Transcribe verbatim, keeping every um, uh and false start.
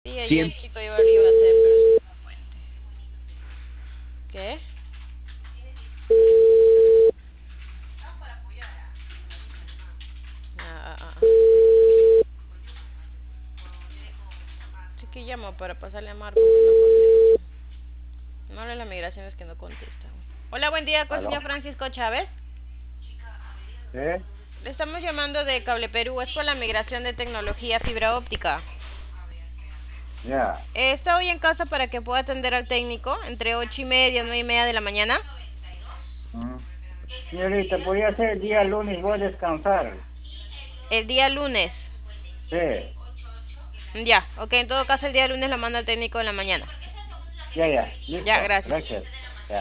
Sí, ayer Cien- Chito iba, iba a hacer, pero se fue a Puente. ¿Qué? Ah, ah, ah. Sí que llamo para pasarle a Marco que no contesta. No habla de la migración, es que no contesta. Hola, buen día, con el señor ¿Aló? Francisco Chávez. ¿Sí? Le estamos llamando de Cable Perú, es por la migración de tecnología fibra óptica. Ya. Eh, ¿Está hoy en casa para que pueda atender al técnico entre ocho y media, nueve y media de la mañana? Mm. Señorita, podría ser el día lunes, voy a descansar. El día lunes. Sí, Ya, ok, en todo caso el día lunes lo manda el técnico en la mañana. ya, ya, Ya, listo, gracias. gracias.